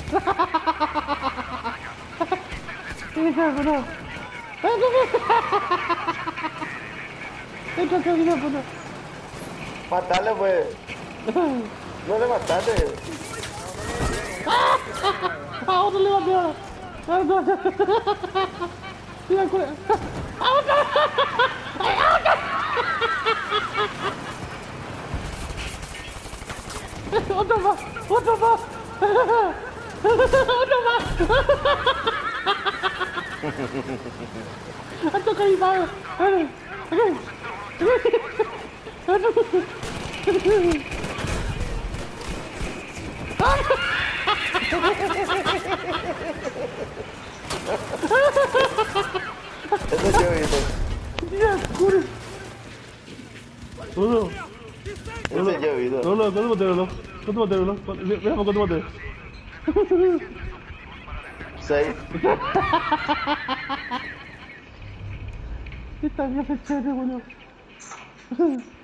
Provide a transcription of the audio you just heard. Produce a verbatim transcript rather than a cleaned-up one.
Hija de puta. Esto es hija de puta. Matale, pues. No le mataste. ¡Ah, otro le batió! ¡Ah, no! ¡Mira, cuál! ¡Ah, otro! ¡Ah, otro! ¡Otro más! ¡Otro más! ¡Otro más! ¡Otro caripado! Eso es yo, ¿viste? ¡Mira, cure! No, no. Eso es yo, ¿viste? No, no, ¿cuánto matero, no? ¿Cuánto matero, no? Veamos cuánto matero. Seis. Esta mierda es chévere, boludo.